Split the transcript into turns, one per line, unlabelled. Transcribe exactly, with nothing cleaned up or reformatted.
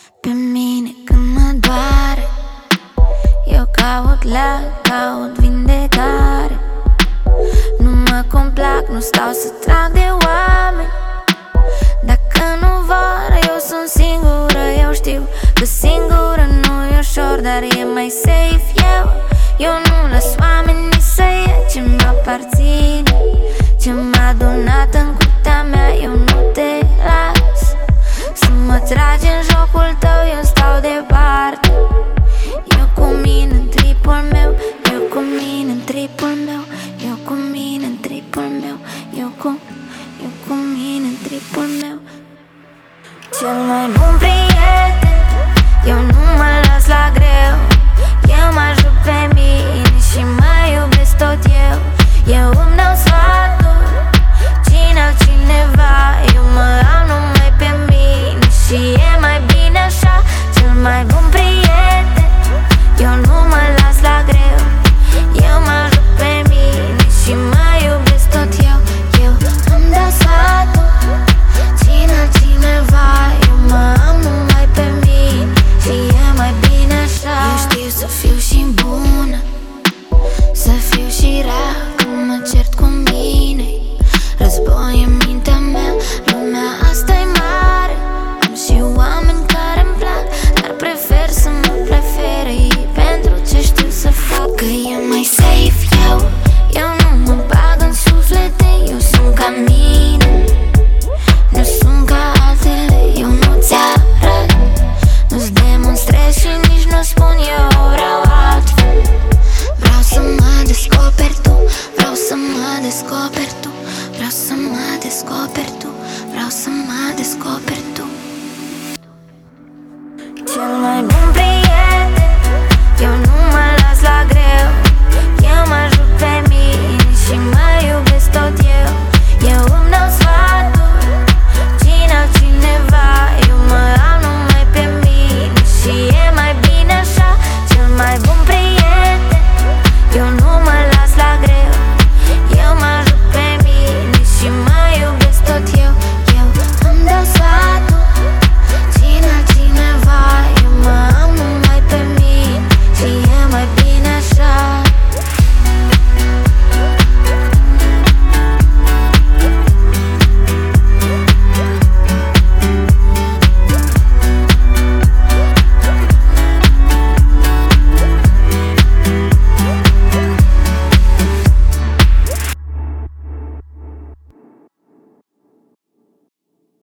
pe mine când mă doare. Eu caut leac, caut vindecare. Nu mă complac, nu stau să trag de oameni. Dacă nu vor, eu sunt singură. Eu știu că singură nu e ușor, dar e mai safe eu. Eu nu las oamenii să ia ce mi-aparține, ce m-a adunat în curtea mea. Eu nu te las să mă tragi în jocul tău, eu stau departe. Eu cu mine în tripul meu, eu cu mine în tripul meu, eu cu mine în tripul meu, eu cu, eu cu mine în tripul meu. Cel mai bun prieten, eu nu mă las la greu. Eu mă ajut pe mine și mă iubesc tot eu. Eu îmi dau sfaturi, cine altcineva. Eu mă am numai pe mine și e mai bine așa. Cel mai bun prieten, eu nu mă las la greu. Eu mă ajut pe mine și mă iubesc tot eu. Eu îmi dau sfaturi, cine altcineva. Eu mă am numai pe mine și e mai bine așa. Eu știu să fiu și bună, să fiu și rea. Când mă cert cu mine, război în mintea mea. Lumea asta-i mare, am și oameni care-mi plac, dar prefer să mă prefere ei pentru ce știu să fac. Că e mai safe eu, eu nu mă bag în suflete. Eu sunt ca mine, nu sunt ca altele. Eu nu-ți arăt, nu-ți demonstrez și nici nu spun eu vreau altfel. Vreau să mă descoperi tu, vreau să mă descoperi tu, vreau să mă descoperi tu, vreau să mă descoperi.